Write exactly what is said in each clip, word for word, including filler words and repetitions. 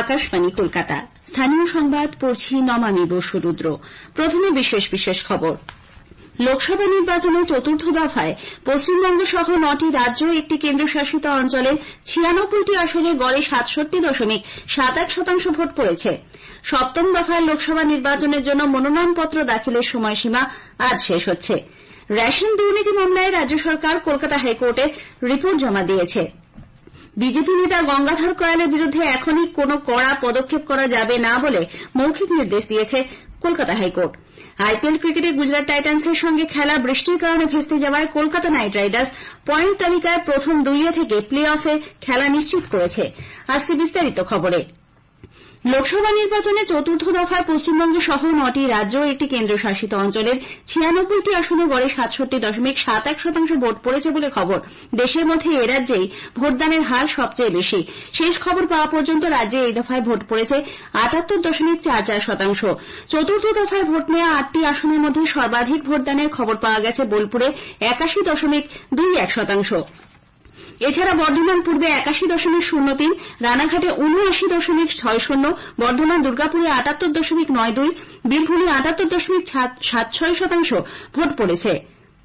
আকাশবাণী কলকাতা। স্থানীয় সংবাদ পড়ছি নমামি বসু রুদ্র। প্রথমে বিশেষ বিশেষ খবর। লোকসভা নির্বাচনের চতুর্থ দফায় পশ্চিমবঙ্গ সহ নটি রাজ্য একটি কেন্দ্রশাসিত অঞ্চলের ছিয়ানব্বইটি আসনে গড়ে সাতষট্টি দশমিক সাত এক শতাংশ ভোট পড়েছে। সপ্তম দফায় লোকসভা নির্বাচনের জন্য মনোনয়নপত্র দাখিলের সময়সীমা আজ শেষ হচ্ছে। রেশন দুর্নীতি মামলায় রাজ্য সরকার কলকাতা হাইকোর্টে রিপোর্ট জমা দিয়েছে। বিজেপি নেতা গঙ্গাধর কয়ালের বিরুদ্ধে এখনই কোনো কড়া পদক্ষেপ করা যাবে না বলে মৌখিক নির্দেশ দিয়েছে কলকাতা হাইকোর্ট। আইপিএল ক্রিকেটে গুজরাট টাইটান্সের সঙ্গে খেলা বৃষ্টির কারণে ভেস্তে যাওয়ায় কলকাতা নাইট রাইডার্স পয়েন্ট তালিকায় প্রথম দুইয়ে থেকে প্লে অফে খেলা নিশ্চিত করেছে। আসছে বিস্তারিত খবরে। লোকসভা নির্বাচনে চতুর্থ দফায় পশ্চিমবঙ্গ সহ নটি রাজ্য একটি কেন্দ্রশাসিত অঞ্চলের ছিয়ানব্বইটি আসনে গড়ে সাতষট্টি দশমিক সাত এক শতাংশ ভোট পড়েছে বলে খবর। দেশের মধ্যে এ রাজ্যেই ভোটদানের হার সবচেয়ে বেশি। শেষ খবর পাওয়া পর্যন্ত রাজ্যে এই দফায় ভোট পড়েছে আটাত্তর দশমিক চার চার শতাংশ। চতুর্থ দফায় ভোট নেওয়া আটটি আসনের মধ্যে সর্বাধিক ভোটদানের খবর পাওয়া গেছে বোলপুরে একাশি দশমিক দুই এক শতাংশ। এছাড়া বর্ধমান পূর্বে একাশি দশমিক শূন্য তিন, রানাঘাটে উনআশি দশমিক ছয় শূন্য, বর্ধমান দুর্গাপুরে আটাত্তর দশমিক নয় দুই, বীরভূমে আটাত্তর দশমিক সাত ছয় শতাংশ ভোট পড়েছে।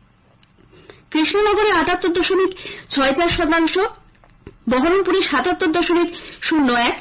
কৃষ্ণনগরে আটাত্তর দশমিক ছয় চার শতাংশ, বহরমপুরে সাতাত্তর দশমিক শূন্য এক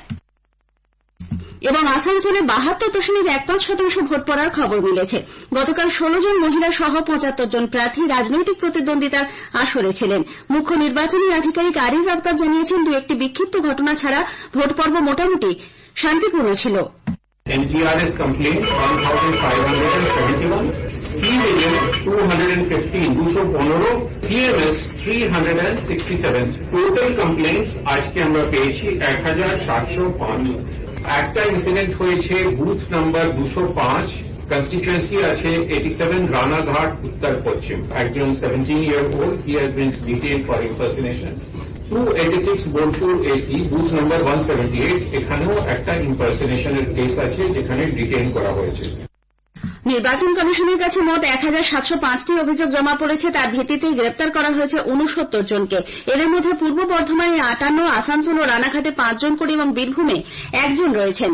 এবং আসানসোলে বাহাত্তর দশমিক এক পাঁচ শতাংশ ভোট পড়ার খবর মিলেছে। গতকাল ষোলো জন মহিলা সহ পঁচাত্তর জন প্রার্থী রাজনৈতিক প্রতিদ্বন্দ্বিতার আসরে ছিলেন। মুখ্য নির্বাচনী আধিকারিক আরিজ আফতাব জানিয়েছেন, দু একটি বিক্ষিপ্ত ঘটনা ছাড়া ভোট পর্ব মোটামুটি শান্তিপূর্ণ ছিল। N T R S complaint one thousand five hundred seventy-one, C Vision two hundred fifteen, two fifteen, C M S three hundred sixty-seven. Total complaints আজকে আমরা পেয়েছি এক হাজার সাতশো পাঁচ। একটা ইনসিডেন্ট হয়েছে বুথ নাম্বার দুশো পাঁচ, কনস্টিটুয়েন্সি আছে eighty-seven, রানাঘাট উত্তর পশ্চিম। একজন seventeen year old, he has been detained for impersonation. two eighty-six Bolpur AC, booth number one seventy-eight, এখানেও একটা ইম্পারসনেশনের কেস আছে যেখানে ডিটেইন করা হয়েছে। নির্বাচন কমিশনের কাছে মোট এক হাজার সাতশো পাঁচটি অভিযোগ জমা পড়েছে। তার ভিত্তিতে গ্রেপ্তার করা হয়েছে ঊনসত্তর জনকে। এদের মধ্যে পূর্ব বর্ধমানে আটান্ন, আসানসোল ও রানাঘাটে পাঁচ জন করে এবং বীরভূমে একজন রয়েছেন।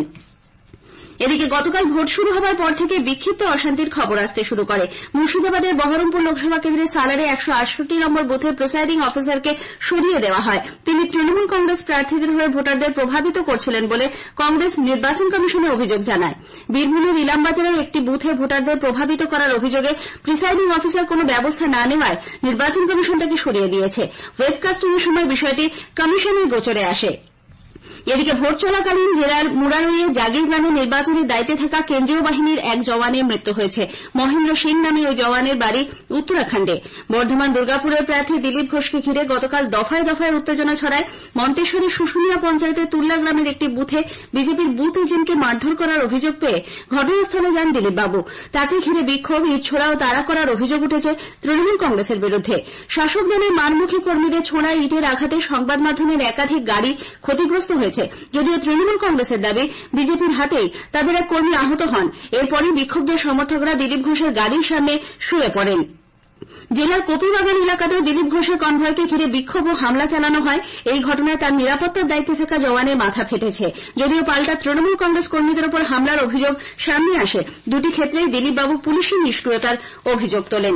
এদিকে গতকাল ভোট শুরু হবার পর থেকে বিক্ষিপ্ত অশান্তির খবর আসতে শুরু করে। মুর্শিদাবাদের বহরমপুর লোকসভা কেন্দ্রের সালারে একশো আটষট্টি নম্বর বুথের প্রিসাইডিং অফিসারকে সরিয়ে দেওয়া হয়। তিনি তৃণমূল কংগ্রেস প্রার্থীদের হয়ে ভোটারদের প্রভাবিত করছিলেন বলে কংগ্রেস নির্বাচন কমিশনে অভিযোগ জানায়। বীরভূমের ইলামবাজারের একটি বুথে ভোটারদের প্রভাবিত করার অভিযোগে প্রিসাইডিং অফিসার কোনো ব্যবস্থা না নেওয়ায় নির্বাচন কমিশন তাকে সরিয়ে দিয়েছে। ওয়েবকাস্টিংয়ের সময় বিষয়টি কমিশনের গোচরে আসে। এদিকে ভোট চলাকালীন জেলার মুরারইয়ে জাগির গ্রামে নির্বাচনের দায়িত্বে থাকা কেন্দ্রীয় বাহিনীর এক জওয়ানের মৃত্যু হয়েছে। মহেন্দ্র সিং নামে ওই জওয়ানের বাড়ি উত্তরাখণ্ডে। বর্ধমান দুর্গাপুরের প্রার্থী দিলীপ ঘোষকে ঘিরে গতকাল দফায় দফায় উত্তেজনা ছড়ায়। মন্তেশ্বরের শুশুনিয়া পঞ্চায়েতের তুল্লা গ্রামের একটি বুথে বিজেপির বুথ এজেন্টকে মারধর করার অভিযোগ পেয়ে ঘটনাস্থলে যান দিলীপবাবু। তাকে ঘিরে বিক্ষোভ, ইট ছোড়া ও তাড়া করার অভিযোগ উঠেছে তৃণমূল কংগ্রেসের বিরুদ্ধে। শাসক দলের মানমুখী কর্মীদের ছোড়া ইটের আঘাতে সংবাদ মাধ্যমের একাধিক গাড়ি ক্ষতিগ্রস্ত হয়েছে। যদিও তৃণমূল কংগ্রেসের দাবি বিজেপির হাতেই তাদের এক কর্মী আহত হন। এরপরই বিক্ষুব্ধ সমর্থকরা দিলীপ ঘোষের গাড়ির সামনে শুয়ে পড়েন। জেলার কপিবাগান এলাকাতেও দিলীপ ঘোষের কনভয়কে ঘিরে বিক্ষোভ ও হামলা চালানো হয়। এই ঘটনায় তার নিরাপত্তার দায়িত্বে থাকা জওয়ানের মাথা ফেটেছে। যদিও পাল্টা তৃণমূল কংগ্রেস কর্মীদের ওপর হামলার অভিযোগ সামনে আসে। দুটি ক্ষেত্রেই দিলীপবাবু পুলিশের নিষ্ক্রিয়তার অভিযোগ তোলেন।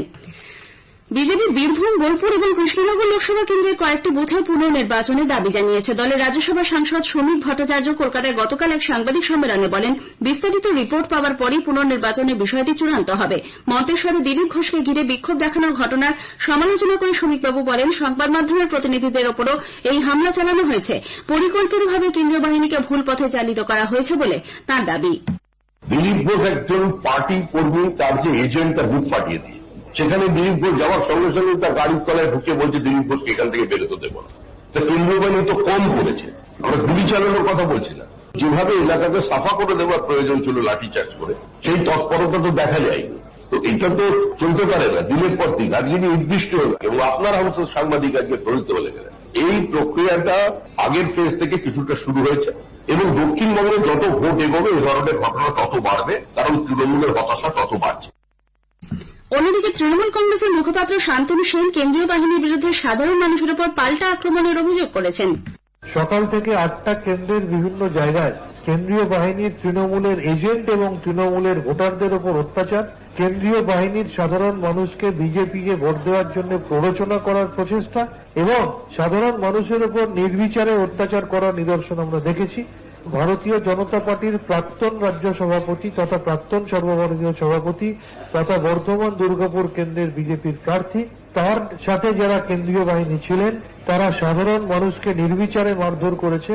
বিজেপি বীরভূম, বোলপুর এবং কৃষ্ণনগর লোকসভা কেন্দ্রের কয়েকটি বুথে পুনর্নির্বাচনের দাবি জানিয়েছে। দলের রাজ্যসভা সাংসদ শ্রমিক ভট্টাচার্য কলকাতায় গতকাল এক সাংবাদিক সম্মেলনে বলেন, বিস্তারিত রিপোর্ট পাওয়ার পরই পুনর্নির্বাচনের বিষয়টি চূড়ান্ত হবে। মন্তেশ্বরে দিলীপ ঘোষকে ঘিরে বিক্ষোভ দেখানোর ঘটনার সমালোচনা করে শ্রমিকবাবু বলেন, সংবাদ মাধ্যমের প্রতিনিধিদের ওপরও এই হামলা চালানো হয়েছে। পরিকল্পিতভাবে কেন্দ্রীয় বাহিনীকে ভুল পথে চালিত করা হয়েছে বলে তাঁর দাবি। দিলীপ ঘোষ একজন পার্টি কর্মী, তার যে এজেন্ট তার বুথ পাঠিয়ে দিয়ে সেখানে দিলীপ ঘোষ যাওয়ার সঙ্গে সঙ্গে তার গাড়ির তলায় ঢুকে বলছে দিলীপ ঘোষকে এখান থেকে বেরোতে দেবো না। তা কেন্দ্রীয় বাহিনী তো কম করেছে, আমরা গুলি চালানোর কথা বলছি না। যেভাবে এলাকাকে সাফা করে দেওয়ার প্রয়োজন ছিল লাঠিচার্জ করে, সেই তৎপরতা তো দেখা যায়নি। তো এটা তো চলতে পারে না দিনের পর দিন। আজকে নির্দিষ্ট এবং আপনার হয়তো সাংবাদিক আজকে ধরতে বলে গেলেন, এই প্রক্রিয়াটা আগের ফেজ থেকে কিছুটা শুরু হয়েছে এবং দক্ষিণবঙ্গে যত ভোট এগোবে এই ধরনের ঘটনা তত বাড়বে, কারণ তৃণমূলের হতাশা তত বাড়ছে। অন্যদিকে তৃণমূল কংগ্রেসের মুখপাত্র শান্তনু সেন কেন্দ্রীয় বাহিনীর বিরুদ্ধে সাধারণ মানুষের উপর পাল্টা আক্রমণের অভিযোগ করেছেন। সকাল থেকে আটটা কেন্দ্রের বিভিন্ন জায়গায় কেন্দ্রীয় বাহিনীর তৃণমূলের এজেন্ট এবং তৃণমূলের ভোটারদের ওপর অত্যাচার, কেন্দ্রীয় বাহিনীর সাধারণ মানুষকে বিজেপিকে ভোট দেওয়ার জন্য প্ররোচনা করার প্রচেষ্টা এবং সাধারণ মানুষের ওপর নির্বিচারে অত্যাচার করার নিদর্শন আমরা দেখেছি। ভারতীয় জনতা পার্টির প্রাক্তন রাজ্য সভাপতি তথা প্রাক্তন সর্বভারতীয় সভাপতি তথা বর্ধমান দুর্গাপুর কেন্দ্রের বিজেপির প্রার্থী, তার সাথে যারা কেন্দ্রীয় বাহিনী ছিলেন তারা সাধারণ মানুষকে নির্বিচারে মারধর করেছে।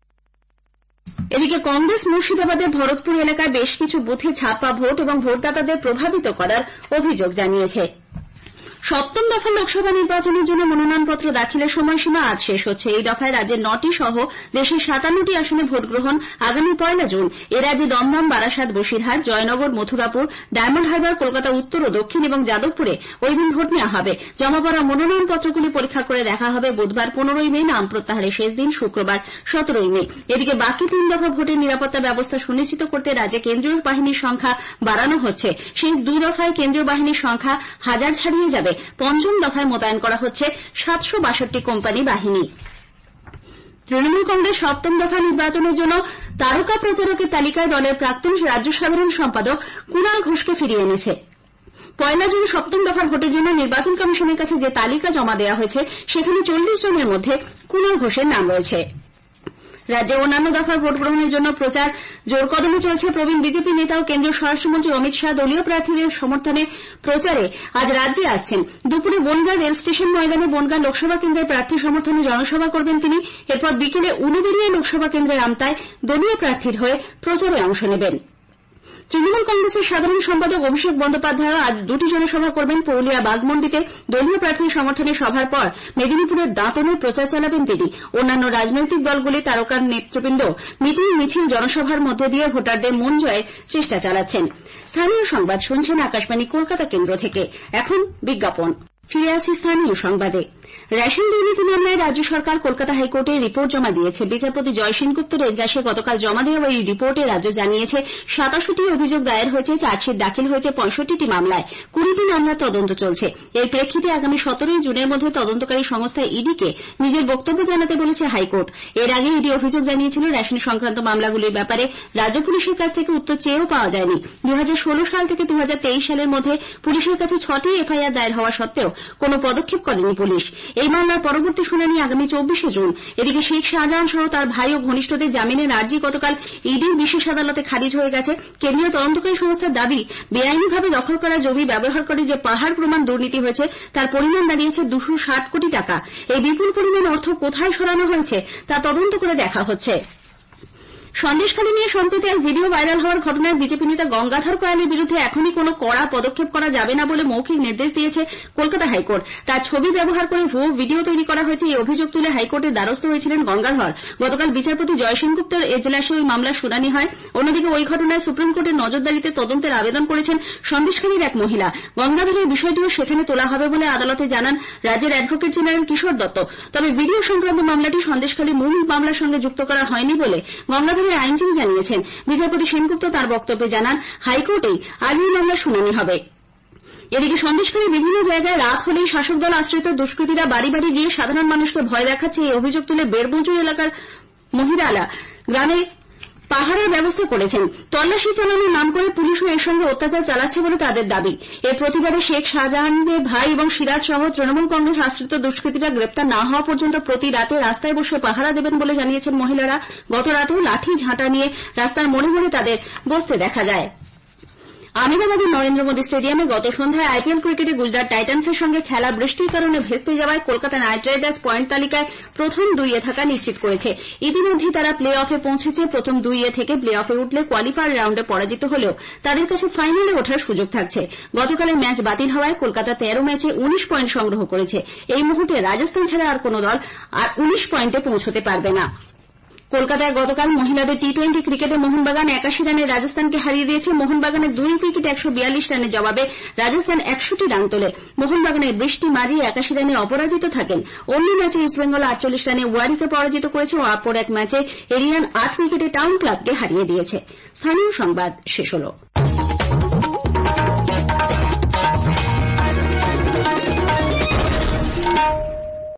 এদিকে কংগ্রেস মুর্শিদাবাদের ভরতপুর এলাকায় বেশ কিছু বুথে ছাপ্পা ভোট এবং ভোটদাতাদের প্রভাবিত করার অভিযোগ জানিয়েছে। সপ্তম দফা লোকসভা নির্বাচনের জন্য মনোনয়নপত্র দাখিলের সময়সীমা আজ শেষ হচ্ছে। এই দফায় রাজ্যের নটি সহ দেশের সাতান্নটি আসনে ভোট গ্রহণ আগামী পয়লা জুন। এ রাজ্যে দমদম, বারাসাত, বসিরহাট, জয়নগর, মথুরাপুর, ডায়মন্ড হারবার, কলকাতা উত্তর ও দক্ষিণ এবং যাদবপুরে ওই দিন ভোট নেওয়া হবে। জমা পড়া মনোনয়নপত্রগুলি পরীক্ষা করে দেখা হবে বুধবার পনেরোই মে, নাম প্রত্যাহারের শেষ দিন শুক্রবার সতেরোই মে। এদিকে বাকি তিন দফা ভোটের নিরাপত্তা ব্যবস্থা সুনিশ্চিত করতে রাজ্যে কেন্দ্রীয় বাহিনীর সংখ্যা বাড়ানো হচ্ছে। শেষ দুই দফায় কেন্দ্রীয় বাহিনীর সংখ্যা হাজার ছাড়িয়ে যাবে। পঞ্চম দফায় মোতায়েন করা হচ্ছে সাতশো বাষট্টি কোম্পানি বাহিনী। তৃণমূল কংগ্রেস সপ্তম দফা নির্বাচনের জন্য তারকা প্রচারকের তালিকায় দলের প্রাক্তন রাজ্য সাধারণ সম্পাদক কুণাল ঘোষকে ফিরিয়ে এনেছে। পয়লা জুন সপ্তম দফার ভোটের জন্য নির্বাচন কমিশনের কাছে যে তালিকা জমা দেওয়া হয়েছে সেখানে চল্লিশ জনের মধ্যে কুণাল ঘোষের নাম রয়েছে। রাজ্যে অন্যান্য দফার ভোট গ্রহণের জন্য প্রচার জোর কদমে চলছে। প্রবীণ বিজেপি নেতা ও কেন্দ্রীয় স্বরাষ্ট্রমন্ত্রী অমিত শাহ দলীয় প্রার্থীদের সমর্থনে প্রচারে আজ রাজ্যে আসছেন। দুপুরে বনগাঁ রেল স্টেশন ময়দানে বনগাঁ লোকসভা কেন্দ্রের প্রার্থী সমর্থনে জনসভা করবেন তিনি। এরপর বিকেলে উলুবেড়িয়া লোকসভা কেন্দ্রের আমতায় দলীয় প্রার্থীর হয়ে প্রচারে অংশ নেবেন। তৃণমূল কংগ্রেসের সাধারণ সম্পাদক অভিষেক বন্দ্যোপাধ্যায় আজ দুটি জনসভা করবেন। পুরুলিয়া বাঘমন্ডিতে দলীয় প্রার্থীর সমর্থনে সভার পর মেদিনীপুরের দাঁতনে প্রচার চালাবেন তিনি। অন্যান্য রাজনৈতিক দলগুলি তারকার নেতৃবৃন্দ মিটিং, মিছিল, জনসভার মধ্যে দিয়ে ভোটারদের মন জয়ের চেষ্টা চালাচ্ছেন। স্থানীয় সংবাদ শুনছেন আকাশবাণী কলকাতা কেন্দ্র থেকে। এখন বিজ্ঞাপন। ফিরে আসি স্থানীয় সংবাদে। রেশন দুর্নীতি মামলায় রাজ্য সরকার কলকাতা হাইকোর্টে রিপোর্ট জমা দিয়েছে। বিচারপতি জয় সেনগুপ্তের এজলাসে গতকাল জমা দেওয়া এই রিপোর্টে রাজ্য জানিয়েছে সাতাশিটি অভিযোগ দায়ের হয়েছে, চার্জশিট দাখিল হয়েছে পঁয়ষট্টিটি মামলায়, কুড়িটি মামলার তদন্ত চলছে। এর প্রেক্ষিতে আগামী সতেরোই জুনের মধ্যে তদন্তকারী সংস্থা ইডিকে নিজের বক্তব্য জানাতে বলেছে হাইকোর্ট। এর আগে ইডি অভিযোগ জানিয়েছিল রেশন সংক্রান্ত মামলাগুলির ব্যাপারে রাজ্য পুলিশের কাছ থেকে উত্তর চেয়েও পাওয়া যায়নি। দু হাজার ষোলো সাল থেকে দু হাজার তেইশ সালের মধ্যে পুলিশের কাছে ছটি এফআইআর দায়ের হওয়া সত্ত্বেও কোনো পদক্ষেপ করেনি পুলিশ। এই মামলার পরবর্তী শুনানি আগামী চব্বিশে জুন। এদিকে শেখ শাহজাহান সহ তার ভাই ও ঘনিষ্ঠদের জামিনের আর্জি গতকাল ইডির বিশেষ আদালতে খারিজ হয়ে গেছে। কেন্দ্রীয় তদন্তকারী সংস্থার দাবি, বেআইনিভাবে দখল করা জমি ব্যবহার করে যে পাহাড় প্রমাণ দুর্নীতি হয়েছে তার পরিমাণ দাঁড়িয়েছে দুশো ষাট কোটি টাকা। এই বিপুল পরিমাণ অর্থ কোথায় সরানো হয়েছে তা তদন্ত করে দেখা হচ্ছে। সন্দেশখালী নিয়ে সম্প্রতি এক ভিডিও ভাইরাল হওয়ার ঘটনায় বিজেপি নেতা গঙ্গাধর কয়ালের বিরুদ্ধে এখনই কোনো কড়া পদক্ষেপ করা যাবে না বলে মৌখিক নির্দেশ দিয়েছে কলকাতা হাইকোর্ট। তার ছবি ব্যবহার করে ভুয়ো ভিডিও তৈরি করা হয়েছে, এই অভিযোগ তুলে হাইকোর্টের দ্বারস্থ হয়েছিলেন গঙ্গাধর। গতকাল বিচারপতি জয় সেনগুপ্তের এজলাসে ওই মামলার শুনানি হয়। অন্যদিকে ওই ঘটনায় সুপ্রিম কোর্টের নজরদারিতে তদন্তের আবেদন করেছেন সন্দেশখালীর এক মহিলা। গঙ্গাধরের বিষয়টিও সেখানে তোলা হবে বলে আদালতে জানান রাজ্যের অ্যাডভোকেট জেনারেল কিশোর দত্ত। তবে ভিডিও সংক্রান্ত মামলাটি সন্দেশখালী মূল মামলার সঙ্গে যুক্ত করা হয়নি বলে গঙ্গাধরের আইনজীবী জানিয়েছেন। বিচারপতি সেনগুপ্ত তার বক্তব্যে জানান হাইকোর্টেই আজ এই মামলার শুনানি হবে। এদিকে সন্দেশখালীর বিভিন্ন জায়গায় রাত হলেই শাসক দল আশ্রিত দুষ্কৃতীরা বাড়ি বাড়ি গিয়ে সাধারণ মানুষকে ভয় দেখাচ্ছে। এই অভিযোগ তুলে বেড়বুঁচুর এলাকার মহিরালা গ্রামে পাহারার ব্যবস্থা করেছেন। তল্লাশি চালানোর নাম করে পুলিশও এর সঙ্গে অত্যাচার চালাচ্ছে বলে তাদের দাবি। এর প্রতিবাদে শেখ শাহজাহানের ভাই এবং সিরাজ সহ তৃণমূল কংগ্রেস আশ্রিত দুষ্কৃতীরা গ্রেপ্তার না হওয়া পর্যন্ত প্রতি রাতে রাস্তায় বসে পাহারা দেবেন বলে জানিয়েছেন মহিলারা। গত রাতেও লাঠি ঝাঁটা নিয়ে রাস্তার মোড়ে মোড়ে তাদের বসতে দেখা যায়। আহমেদাবাদের নরেন্দ্র মোদী স্টেডিয়ামে গত সন্ধ্যায় আইপিএল ক্রিকেটে গুজরাট টাইটান্সের সঙ্গে খেলা বৃষ্টির কারণে ভেস্তে যাওয়ায় কলকাতা নাইট রাইডার্স পয়েন্ট তালিকায় প্রথম দুইয়ে থাকা নিশ্চিত করেছে। ইতিমধ্যেই তারা প্লে অফে পৌঁছেছে। প্রথম দুইয়ে থেকে প্লে অফে উঠলে কোয়ালিফায়ার রাউন্ডে পরাজিত হলেও তাদের কাছে ফাইনালে ওঠার সুযোগ থাকছে। গতকালের ম্যাচ বাতিল হওয়ায় কলকাতা তেরো ম্যাচে উনিশ পয়েন্ট সংগ্রহ করেছে। এই মুহূর্তে রাজস্থান ছাড়া আর কোন দল আর উনিশ পয়েন্টে পৌঁছতে পারবে না। কলকাতায় গতকাল মহিলাদের টি টোয়েন্টি ক্রিকেটে মোহনবাগান একাশি রানে রাজস্থানকে হারিয়ে দিয়েছে। মোহনবাগানের দুই উইকেটে একশো বিয়াল্লিশ রানের জবাবে রাজস্থান একষট্টি রান তোলে। মোহনবাগানের বৃষ্টি মারিয়ে একাশি রানে অপরাজিত থাকেন। অন্য ম্যাচে ইস্টবেঙ্গল আটচল্লিশ রানে ওয়ারিকে পরাজিত করেছে ও অপর এক ম্যাচে এরিয়ান আট উইকেটে টাউন ক্লাবকে হারিয়ে দিয়েছে। স্থানীয় সংবাদ শেষ হল।